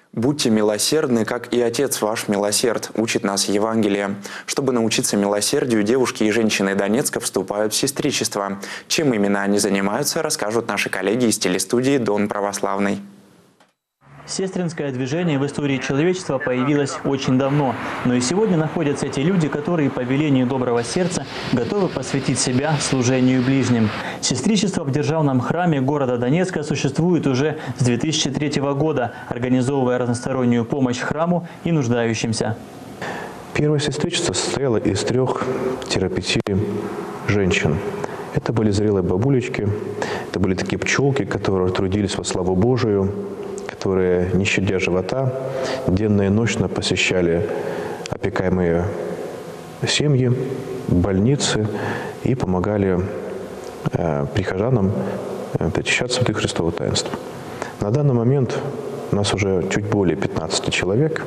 «Будьте милосердны, как и Отец ваш милосерд», учит нас Евангелие. Чтобы научиться милосердию, девушки и женщины Донецка вступают в сестричество. Чем именно они занимаются, расскажут наши коллеги из телестудии «Дон Православный». Сестринское движение в истории человечества появилось очень давно. Но и сегодня находятся эти люди, которые по велению доброго сердца готовы посвятить себя служению ближним. Сестричество в державном храме города Донецка существует уже с 2003 года, организовывая разностороннюю помощь храму и нуждающимся. Первое сестричество состояло из 3-5 женщин. Это были зрелые бабулечки, это были такие пчелки, которые трудились во славу Божию, которые, не щадя живота, денно и ночно посещали опекаемые семьи, больницы и помогали прихожанам причащаться в Христово таинство. На данный момент у нас уже чуть более 15 человек,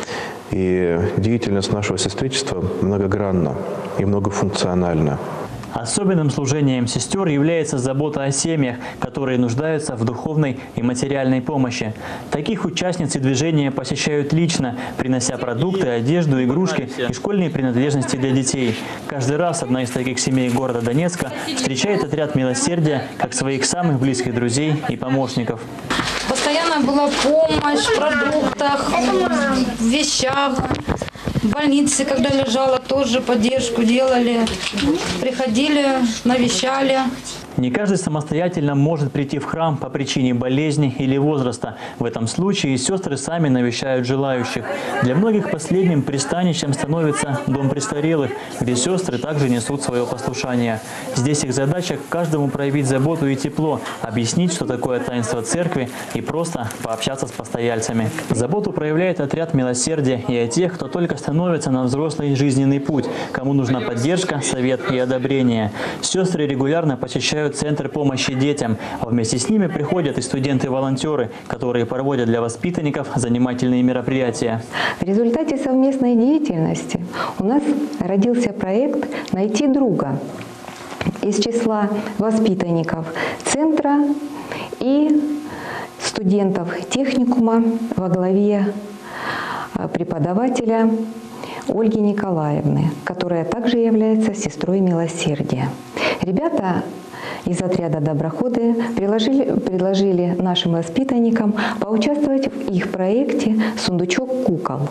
и деятельность нашего сестричества многогранна и многофункциональна. Особенным служением сестер является забота о семьях, которые нуждаются в духовной и материальной помощи. Таких участниц и движения посещают лично, принося продукты, одежду, игрушки и школьные принадлежности для детей. Каждый раз одна из таких семей города Донецка встречает отряд милосердия как своих самых близких друзей и помощников. Постоянно была помощь в продуктах, в вещах. В больнице, когда лежала, тоже поддержку делали. Приходили, навещали. Не каждый самостоятельно может прийти в храм по причине болезни или возраста. В этом случае сестры сами навещают желающих. Для многих последним пристанищем становится дом престарелых, где сестры также несут свое послушание. Здесь их задача каждому проявить заботу и тепло, объяснить, что такое таинство церкви, и просто пообщаться с постояльцами. Заботу проявляет отряд милосердия и о тех, кто только становится на взрослый жизненный путь, кому нужна поддержка, совет и одобрение. Сестры регулярно посещают Центр помощи детям, а вместе с ними приходят и студенты-волонтеры, которые проводят для воспитанников занимательные мероприятия. В результате совместной деятельности у нас родился проект «Найти друга» из числа воспитанников центра и студентов техникума во главе преподавателя Ольги Николаевны, которая также является сестрой милосердия. Ребята из отряда «Доброходы» предложили нашим воспитанникам поучаствовать в их проекте «Сундучок кукол».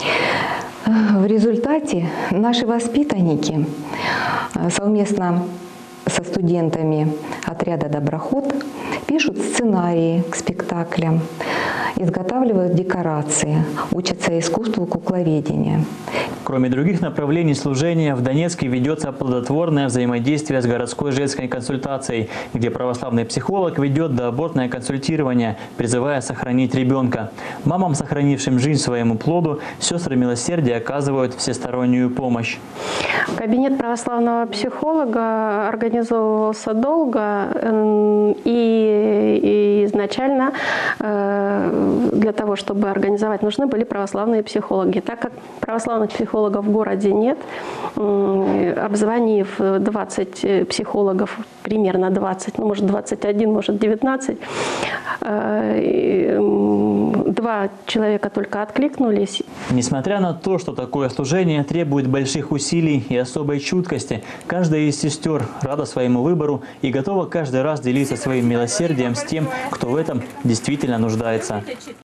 В результате наши воспитанники совместно со студентами отряда «Доброход» пишут сценарии к спектаклям, изготавливают декорации, учатся искусству кукловедения. Кроме других направлений служения, в Донецке ведется плодотворное взаимодействие с городской женской консультацией, где православный психолог ведет доабортное консультирование, призывая сохранить ребенка. Мамам, сохранившим жизнь своему плоду, сестры милосердия оказывают всестороннюю помощь. Кабинет православного психолога организовывался долго, и изначально для того, чтобы организовать, нужны были православные психологи. Так как православных психологов в городе нет, обзвонив 20 психологов, примерно 20, ну, может 21, может 19, 2 человека только откликнулись. Несмотря на то, что такое служение требует больших усилий и особой чуткости, каждая из сестер рада своему выбору и готова каждый раз делиться своим милосердием с тем, кто в этом действительно нуждается.